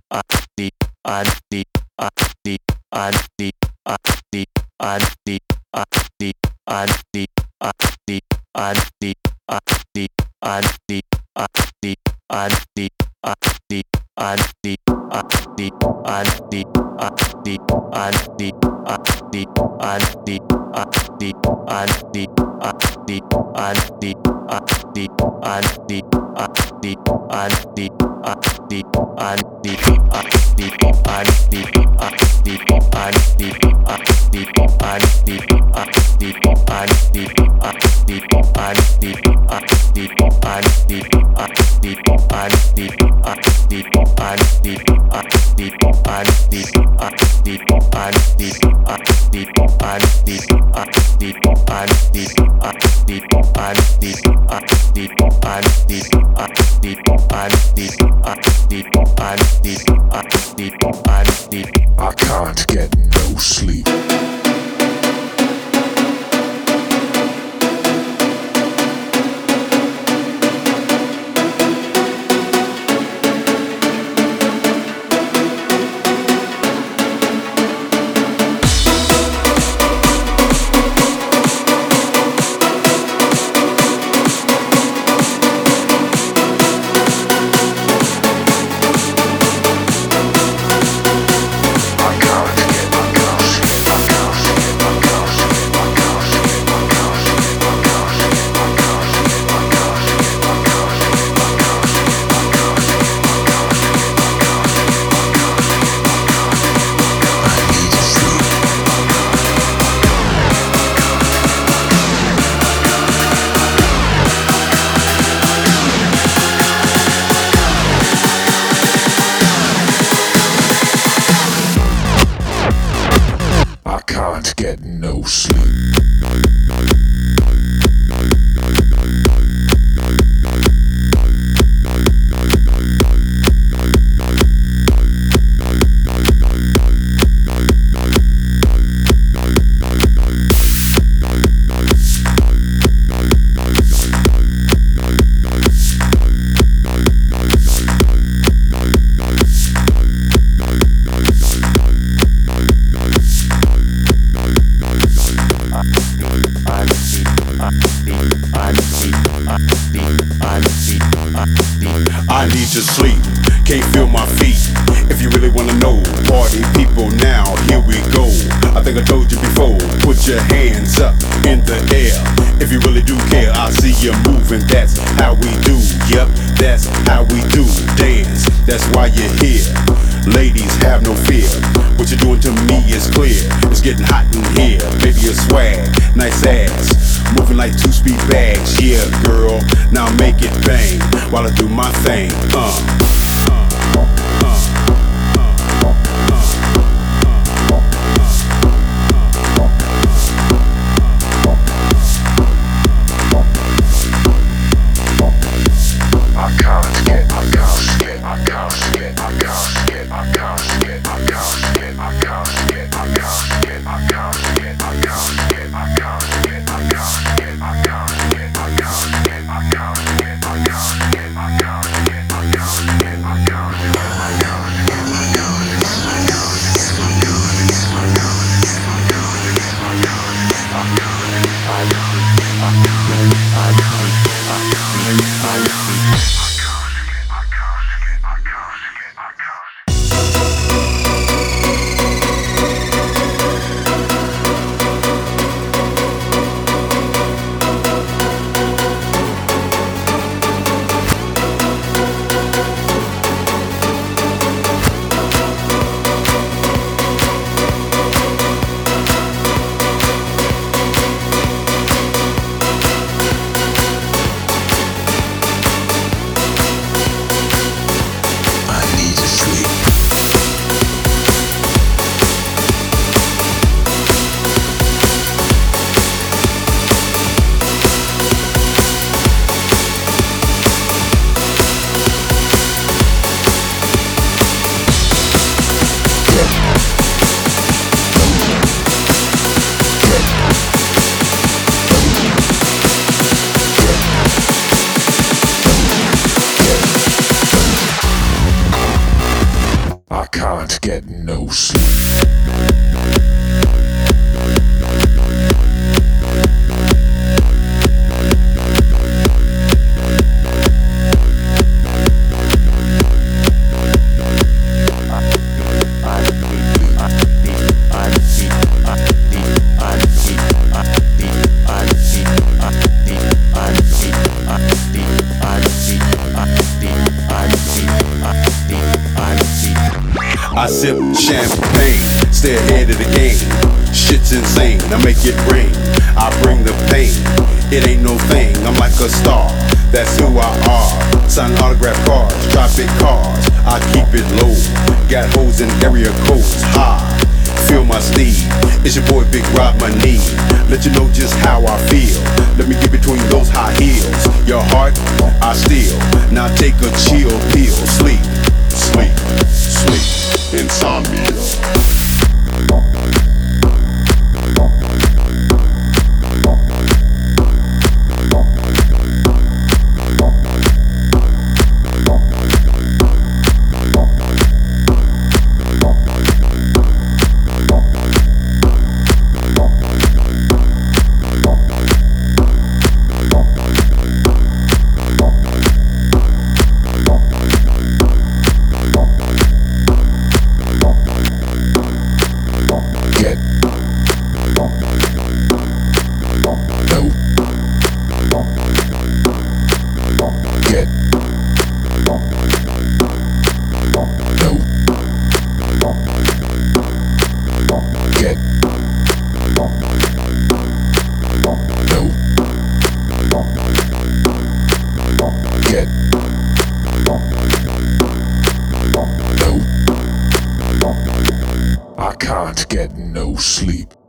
I can't get no sleep. I can't get no sleep. I need to sleep, can't feel my feet. If you really wanna know, party people now, here we go. I think I told you before, put your hands up in the air. If you really do care, I see you moving, that's how we do. Yep, that's how we do, dance, that's why you're here. Ladies, have no fear, what you're doing to me is clear. It's getting hot in here, baby, your swag, nice ass, moving like 2-speed bags. Yeah, girl, now make it bang while I do my thing. can't get no sleep. I sip champagne, stay ahead of the game. Shit's insane, I make it rain. I bring the pain, it ain't no thing. I'm like a star, that's who I are. Sign autograph cards, tropic cars, I keep it low. Got hoes in area codes, high. Feel my steed, it's your boy Big Rob, my knee. Let you know just how I feel. Let me get between those high heels. Your heart, I steal. Now take a chill pill. Sleep, sleep, sleep. Insomnia. I can't get no sleep.